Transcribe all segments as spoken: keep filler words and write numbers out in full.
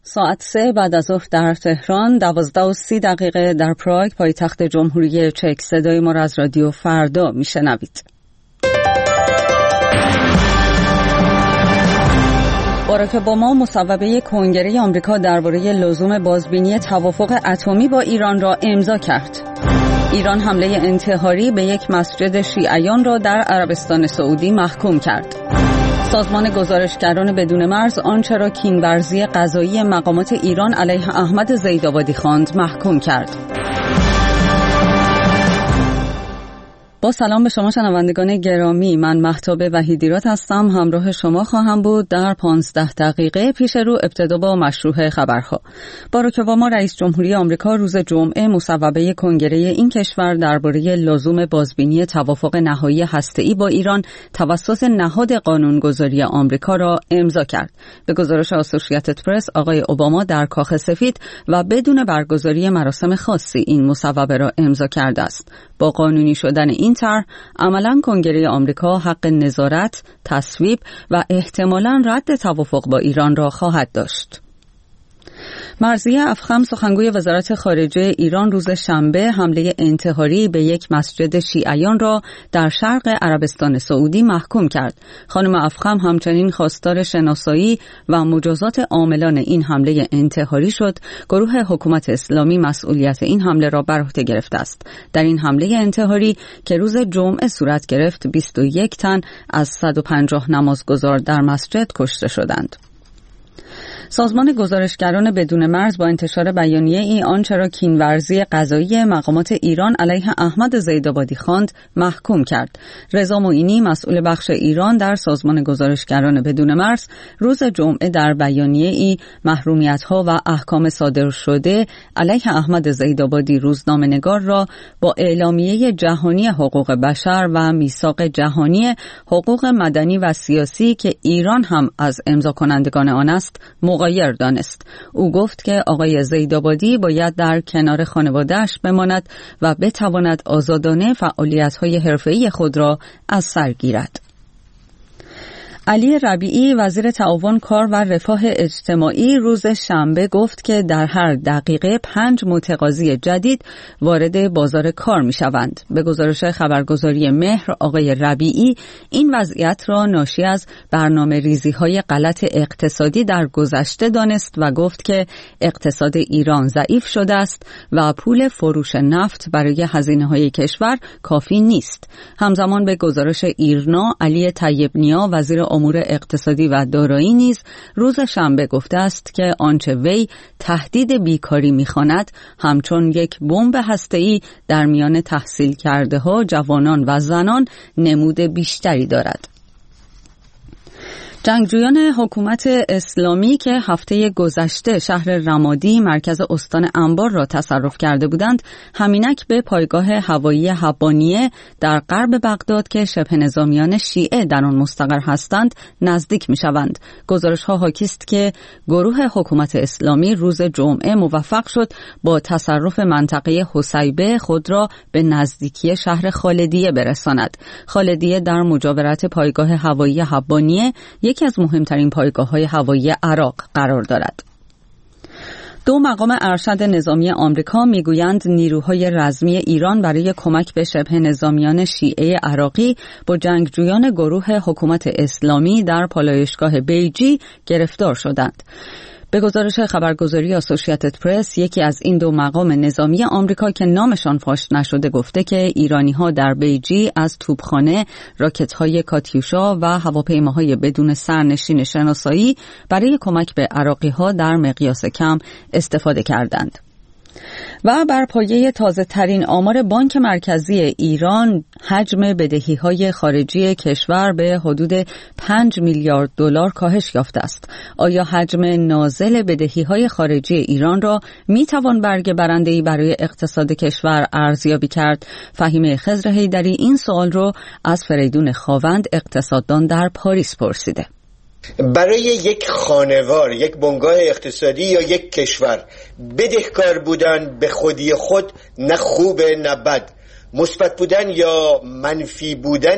ساعت سه بعد از ظهر در تهران، دوازده و سی دقیقه در پراگ پایتخت جمهوری چک. صدای ما را از رادیو فردا میشنوید. باراک اوباما مصوبه کنگره آمریکا درباره لزوم بازبینی توافق اتمی با ایران را امضا کرد. ایران حمله انتحاری به یک مسجد شیعیان را در عربستان سعودی محکوم کرد. سازمان گزارشگران بدون مرز آنچه را کینورزی قضایی مقامات ایران علیه احمد زیدآبادی خواند محکوم کرد. با سلام به شما شنوندگان گرامی، من مهتاب وحیدیراد هستم. همراه شما خواهم بود در پانزده دقیقه پیش رو. ابتدا با مشروع خبرها. باراک اوباما رئیس جمهوری آمریکا روز جمعه مصوبه کنگره این کشور درباره لزوم بازبینی توافق نهایی هسته‌ای با ایران توسط نهاد قانونگذاری آمریکا را امضا کرد. به گزارش اسوسییتد پرس، آقای اوباما در کاخ سفید و بدون برگزاری مراسم خاصی این مصوبه را امضا کرده است. با قانونی شدن این طرح، عملاً کنگره آمریکا حق نظارت، تصویب و احتمالاً رد توافق با ایران را خواهد داشت. مرضیه افخم، سخنگوی وزارت خارجه ایران، روز شنبه حمله انتحاری به یک مسجد شیعیان را در شرق عربستان سعودی محکوم کرد. خانم افخم همچنین خواستار شناسایی و مجازات عاملان این حمله انتحاری شد. گروه حکومت اسلامی مسئولیت این حمله را بر عهده گرفته است. در این حمله انتحاری که روز جمعه صورت گرفت، بیست و یک تن از صد و پنجاه نمازگزار در مسجد کشته شدند. سازمان گزارشگران بدون مرز با انتشار بیانیه ای آنچه را کینورزی قضایی مقامات ایران علیه احمد زیدآبادی خواند محکوم کرد. رضا معینی، مسئول بخش ایران در سازمان گزارشگران بدون مرز، روز جمعه در بیانیه ای محرومیت‌ها و احکام صادر شده علیه احمد زیدآبادی روزنامه‌نگار را با اعلامیه جهانی حقوق بشر و میثاق جهانی حقوق مدنی و سیاسی که ایران هم از امضا کنندگان آن است مغایر دانست. او گفت که آقای زیدآبادی باید در کنار خانواده‌اش بماند و بتواند آزادانه فعالیت‌های حرفه‌ای خود را از سر گیرد. علی ربیعی، وزیر تعاون، کار و رفاه اجتماعی، روز شنبه گفت که در هر دقیقه پنج متقاضی جدید وارد بازار کار می شوند. به گزارش خبرگزاری مهر، آقای ربیعی این وضعیت را ناشی از برنامه ریزی های غلط اقتصادی در گذشته دانست و گفت که اقتصاد ایران ضعیف شده است و پول فروش نفت برای هزینه های کشور کافی نیست. همزمان به گزارش ایرنا، علی طیب نیا، وزیر امور اقتصادی و دارایی نیز روز شنبه گفته است که آنچه وی تهدید بیکاری می‌خواند همچون یک بمب هسته‌ای در میان تحصیل کرده ها، جوانان و زنان نمود بیشتری دارد. جنگجویان حکومت اسلامی که هفته گذشته شهر رمادی، مرکز استان انبار را تصرف کرده بودند، همینک به پایگاه هوایی حبانیه در غرب بغداد که شبه نظامیان شیعه در آن مستقر هستند نزدیک می شوند. گزارش ها حاکی است که گروه حکومت اسلامی روز جمعه موفق شد با تصرف منطقه حسیبه خود را به نزدیکی شهر خالدیه برساند. خالدیه در مجاورت پایگاه هوایی حبانیه یکی از مهمترین پایگاه‌های هوایی عراق قرار دارد. دو مقام ارشد نظامی آمریکا میگویند نیروهای رزمی ایران برای کمک به شبه نظامیان شیعه عراقی با جنگجویان گروه حکومت اسلامی در پالایشگاه بیجی گرفتار شدند. به گزارش خبرگزاری اسوسییتد پرس، یکی از این دو مقام نظامی آمریکا که نامشان فاش نشده گفته که ایرانی‌ها در بیجی از توپخانه، راکت‌های کاتیوشا و هواپیماهای بدون سرنشین شناسایی برای کمک به عراقی‌ها در مقیاس کم استفاده کردند. و بر پایه تازه ترین آمار بانک مرکزی ایران، حجم بدهی‌های خارجی کشور به حدود پنج میلیارد دلار کاهش یافته است. آیا حجم نازل بدهی‌های خارجی ایران را می‌توان برگ برنده‌ای برای اقتصاد کشور ارزیابی کرد؟ فهیمه خضر حیدری این سوال رو از فریدون خاوند، اقتصاددان در پاریس، پرسیده. برای یک خانوار، یک بنگاه اقتصادی یا یک کشور بدهکار بودن به خودی خود نه خوبه نه بد، مثبت بودن یا منفی بودن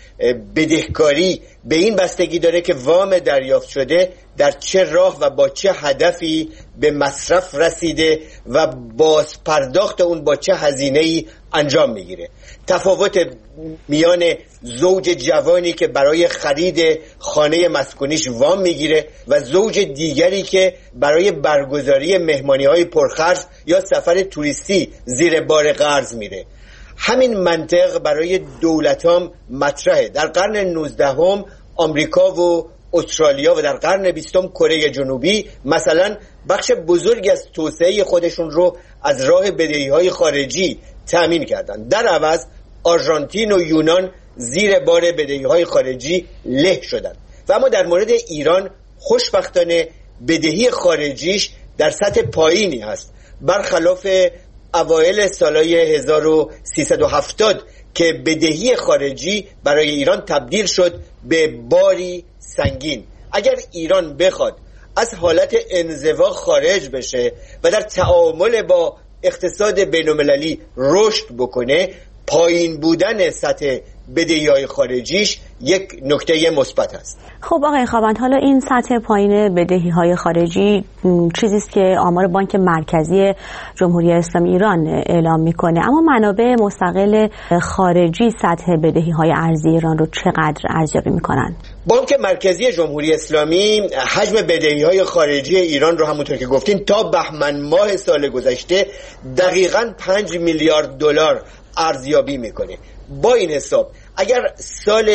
بدهکاری به این بستگی داره که وام دریافت شده در چه راه و با چه هدفی به مصرف رسیده و باز پرداخت اون با چه هزینه‌ای انجام میگیره. تفاوت میان زوج جوانی که برای خرید خانه مسکونیش وام میگیره و زوج دیگری که برای برگزاری مهمانی‌های پرخرج یا سفر توریستی زیر بار قرض میره. همین منطق برای دولتام مطرحه. در قرن نوزدهم آمریکا و استرالیا و در قرن بیستم کره جنوبی مثلا بخش بزرگی از توسعه خودشون رو از راه بدهی‌های خارجی تأمین کردن. در عوض آرژانتین و یونان زیر بار بدهی‌های خارجی له شدند. و اما در مورد ایران خوشبختانه بدهی خارجیش در سطح پایینی هست، برخلاف اوایل سالهای هزار و سیصد و هفتاد که بدهی خارجی برای ایران تبدیل شد به باری سنگین. اگر ایران بخواد از حالت انزوا خارج بشه و در تعامل با اقتصاد بین‌المللی رشد بکنه، پایین بودن سطح بدهی‌های خارجیش یک نکته مثبت است. خب آقای خاوند، حالا این سطح پایین بدهی‌های خارجی چیزی است که آمار بانک مرکزی جمهوری اسلامی ایران اعلام می‌کنه، اما منابع مستقل خارجی سطح بدهی‌های ارزی ایران رو چقدر ارزیابی می‌کنن؟ بانک مرکزی جمهوری اسلامی حجم بدهی‌های خارجی ایران رو همونطور که گفتین تا بهمن ماه سال گذشته دقیقاً پنج میلیارد دلار ارزیابی میکنه. با این حساب اگر سال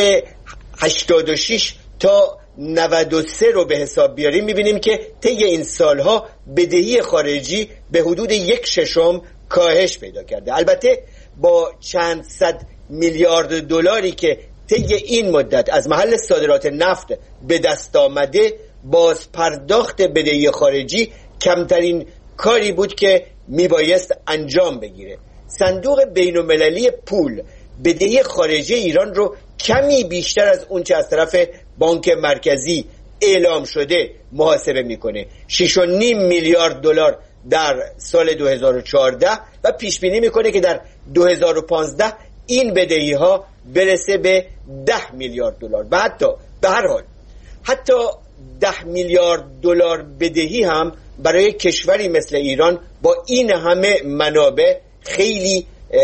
هشتاد و شش تا نود و سه رو به حساب بیاریم میبینیم که طی این سالها بدهی خارجی به حدود یک ششم کاهش پیدا کرده. البته با چند صد میلیارد دلاری که طی این مدت از محل صادرات نفت به دست آمده، باز پرداخت بدهی خارجی کمترین کاری بود که میبایست انجام بگیره. صندوق بین‌المللی پول بدهی خارجی ایران رو کمی بیشتر از اون چه از طرف بانک مرکزی اعلام شده محاسبه میکنه، شش و نیم میلیارد دلار در سال دو هزار و چهارده و پیش بینی میکنه که در دو هزار و پانزده این بدهی ها برسه به ده میلیارد دلار. و حتی به هر حال حتی ده میلیارد دلار بدهی هم برای کشوری مثل ایران با این همه منابع خیلی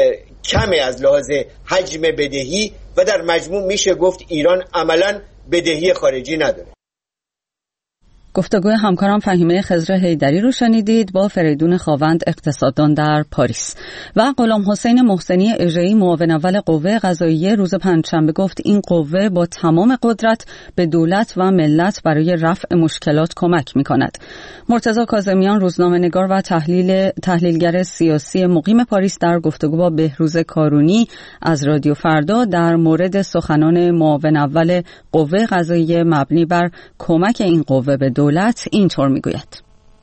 کمه از لحاظ حجم بدهی و در مجموع میشه گفت ایران عملاً بدهی خارجی نداره. گفتگوی همکارم فهیمه خضر حیدری رو شنیدید با فریدون خاوند، اقتصاددان در پاریس. و غلام حسین محسنی اژه‌ای، معاون اول قوه قضاییه، روز پنجشنبه گفت این قوه با تمام قدرت به دولت و ملت برای رفع مشکلات کمک می‌کند. مرتضی کاظمیان، روزنامه‌نگار و تحلیل تحلیلگر سیاسی مقیم پاریس، در گفتگو با بهروز کارونی از رادیو فردا در مورد سخنان معاون اول قوه قضاییه مبنی بر کمک این قوه به دولت اینطور میگوید: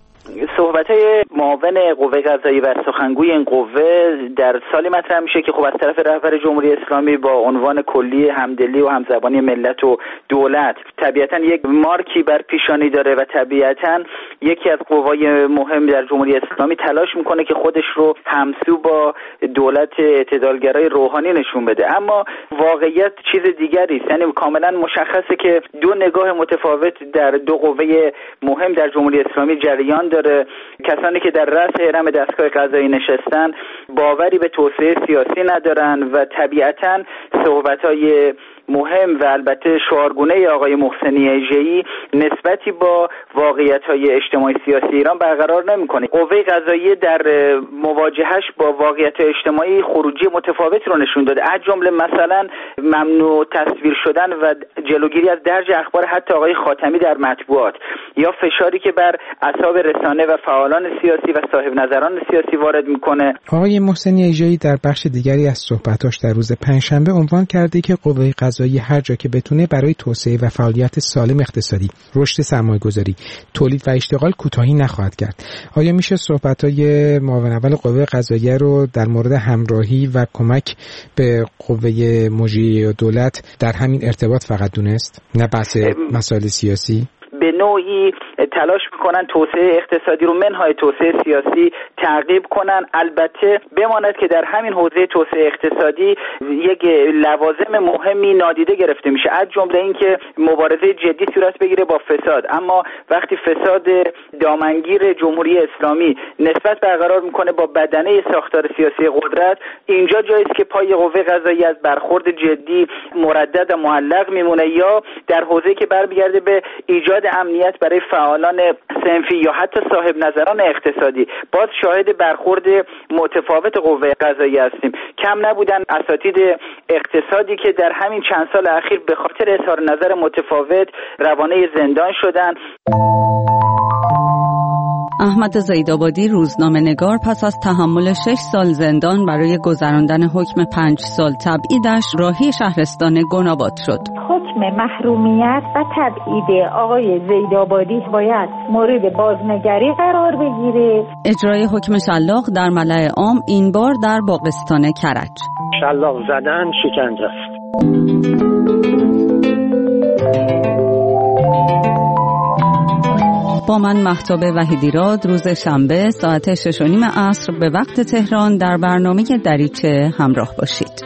صحبت‌های معاون قوه قضاییه و سخنگوی این قوه در سالی مطرح میشه که خب از طرف رهبر جمهوری اسلامی با عنوان کلی همدلی و همزبانی ملت و دولت طبیعتاً یک مارکی بر پیشانی داره و طبیعتاً یکی از قوای مهم در جمهوری اسلامی تلاش میکنه که خودش رو همسو با دولت اعتدالگرای روحانی نشون بده. اما واقعیت چیز دیگری است، یعنی کاملاً مشخصه که دو نگاه متفاوت در دو قوه مهم در جمهوری اسلامی جریان داره. کسانی که در رأس هرم دستگاه قضایی نشستن باوری به توسعه سیاسی ندارن و طبیعتاً صحبت‌های مهم و البته شعارگونه آقای محسنی اژه‌ای نسبتی با واقعیت‌های اجتماعی سیاسی ایران برقرار نمی‌کنه. قوه قضاییه در مواجهش با واقعیت اجتماعی خروجی متفاوتی رو نشون داده، از جمله مثلا ممنوع تصویر شدن و جلوگیری از درج اخبار حتی آقای خاتمی در مطبوعات، یا فشاری که بر اصحاب رسانه و فعالان سیاسی و صاحب نظران سیاسی وارد می‌کنه. آقای محسنی اژه‌ای در بخش دیگری از صحبتاش در روز پنجشنبه عنوان کرده که قوه قضایی هر جا که بتونه برای توسعه و فعالیت سالم اقتصادی، رشد سرمایه‌گذاری، تولید و اشتغال کوتاهی نخواهد کرد. آیا میشه صحبت‌های معاون اول قوه قضاییه رو در مورد همراهی و کمک به قوه مجریه دولت در همین ارتباط فقط دونست، نه بحث مسائل سیاسی؟ به نوعی تلاش میکنن توسعه اقتصادی رو منهای توسعه سیاسی تعقیب کنن. البته بماند که در همین حوزه توسعه اقتصادی یک لوازم مهمی نادیده گرفته میشه، از جمله اینکه مبارزه جدی صورت بگیره با فساد. اما وقتی فساد دامنگیر جمهوری اسلامی نسبت برقرار میکنه با بدنه ساختار سیاسی قدرت، اینجا جایی است که پای قوه قضاییه از برخورد جدی مردد و معلق میمونه، یا در حوزه‌ای که برمیگرده به ایجاد امنیت برای فعالان صنفی یا حتی صاحب نظران اقتصادی، باز شاهد برخورد متفاوت قوه قضاییه هستیم. کم نبودن اساتید اقتصادی که در همین چند سال اخیر به خاطر اظهار نظر متفاوت روانه زندان شدن. احمد زیدآبادی روزنامه‌نگار پس از تحمل شش سال زندان برای گذراندن حکم پنج سال تبعیدش راهی شهرستان گناباد شد. حکم محرومیت و تبعید آقای زیدآبادی باید مورد بازنگری قرار بگیره. اجرای حکم شلاق در ملأ عام، این بار در باغستان کرج. شلاق زدن شکنجه است. با من مهتاب وحیدیراد روز شنبه ساعت شش و نیم عصر به وقت تهران در برنامه دریچه همراه باشید.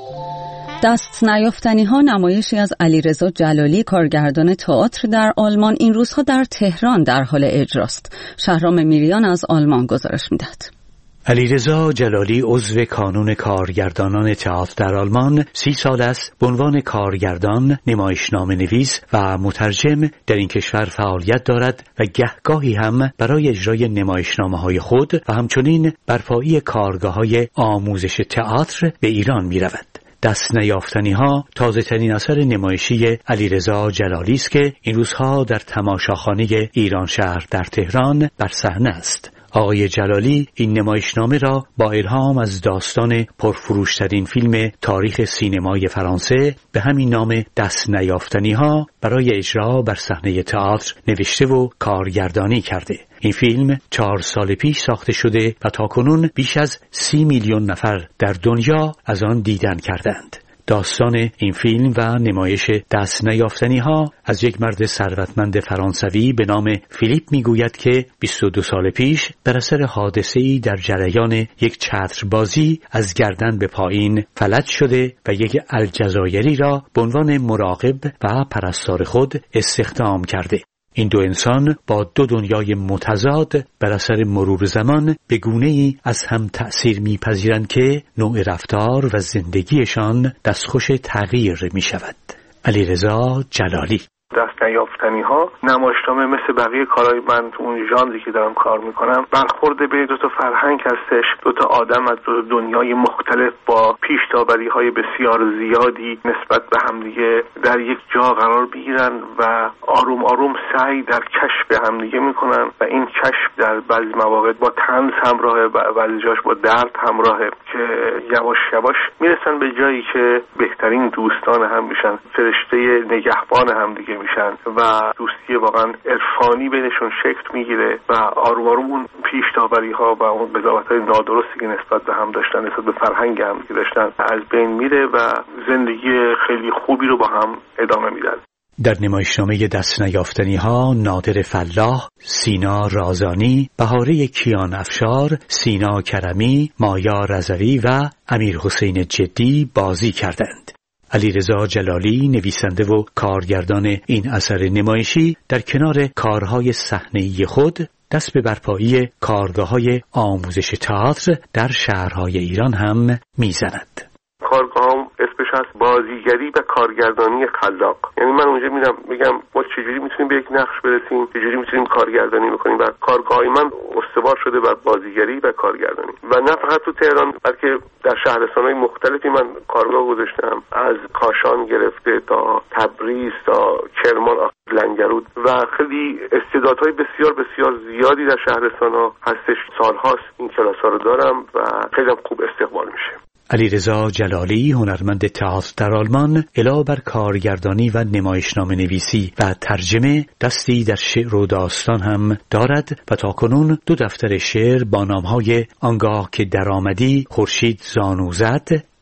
دست نیافتنی ها نمایشی از علیرضا جلالی، کارگردان تئاتر در آلمان، این روزها در تهران در حال اجراست. شهرام میریان از آلمان گزارش میدهد. علیرضا جلالی عضو کانون کارگردانان تئاتر در آلمان سی سال است به عنوان کارگردان، نمایشنامه نویس و مترجم در این کشور فعالیت دارد و گهگاهی هم برای اجرای نمایشنامه های خود و همچنین برپایی کارگاه های آموزش تئاتر به ایران می رود. دست نیافتنی ها تازه ترین اثر نمایشی علیرضا جلالی است که این روزها در تماشاخانه ایران شهر در تهران بر صحنه است. آقای جلالی این نمایشنامه را با الهام از داستان پرفروشترین فیلم تاریخ سینمای فرانسه به همین نام دست نیافتنی ها برای اجرا بر صحنه تئاتر نوشته و کارگردانی کرده. این فیلم چهار سال پیش ساخته شده و تاکنون بیش از سی میلیون نفر در دنیا از آن دیدن کردند. داستان این فیلم و نمایش دست نیافتنی ها از یک مرد ثروتمند فرانسوی به نام فیلیپ میگوید که بیست و دو سال پیش در اثر حادثه‌ای در جریان یک چتربازی از گردن به پایین فلج شده و یک الجزایری را به عنوان مراقب و پرستار خود استخدام کرده. این دو انسان با دو دنیای متضاد بر اثر مرور زمان به گونه‌ای از هم تأثیر می‌پذیرند که نوع رفتار و زندگیشان دستخوش تغییر می‌شود. علیرضا جلالی. دست نیافتنی ها نمایشنامه مثل بقیه کارهای من تو اون ژانری که دارم کار میکنم برخورد به دو تا فرهنگ هستش، دو تا آدم از دو دنیای مختلف با پیش‌داوری های بسیار زیادی نسبت به همدیگه در یک جا قرار بگیرن و آروم آروم سعی در کشف همدیگه میکنن و این کشف در بعضی مواقع با طنز همراهه، بعضی جاش با درد همراهه که یواش یواش میرسن به جایی که بهترین دوستان هم میشن، فرشته نگهبان همدیگه میشن و دوستی واقعا عرفانی بینشون شکل میگیره و آروم آروم اون پیش داوری ها و اون قضاوت های نادرستی که نسبت به هم داشتن، نسبت به فرهنگ هم داشتن، از بین میره و زندگی خیلی خوبی رو با هم ادامه میدن. در نمایشنامه دست نیافتنی ها نادر فلاح، سینا رازانی، بهاره کیان افشار، سینا کرمی، مایا رضوی و امیر حسین جدی بازی کردند. علیرضا جلالی نویسنده و کارگردان این اثر نمایشی در کنار کارهای صحنه‌ای خود دست به برپایی کارگاه‌های آموزش تئاتر در شهرهای ایران هم میزند. کارگاهام اسمش هست بازیگری و کارگردانی خلاق. یعنی من اونجا میرم میگم ما چجوری میتونیم به یک نقش برسیم، چجوری میتونیم کارگردانی بکنیم و کارگاهی من استوار شده بر بازیگری و کارگردانی و نه فقط تو تهران بلکه در شهرستان‌های مختلفی من کارگاه گذاشتم، از کاشان گرفته تا تبریز تا کرمان، لنگرود و خیلی استعدادهای بسیار بسیار زیادی در شهرستان‌ها هستش. سال‌هاست این کلاس‌ها رو دارم و خیلی خوب استقبال میشه. علیرضا جلالی هنرمند تئاتر در آلمان علاوه بر کارگردانی و نمایشنامه نویسی و ترجمه دستی در شعر و داستان هم دارد و تاکنون دو دفتر شعر با نامهای آنگاه که درآمدی، خورشید زانو زد،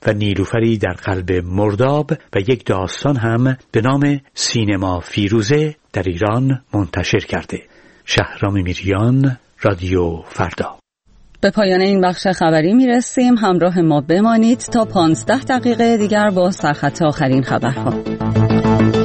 و نیلوفری در قلب مرداب و یک داستان هم به نام سینما فیروزه در ایران منتشر کرده. شهرام میریان، رادیو فردا. به پایان این بخش خبری میرسیم. همراه ما بمانید تا پانزده دقیقه دیگر با سرخط آخرین خبرها.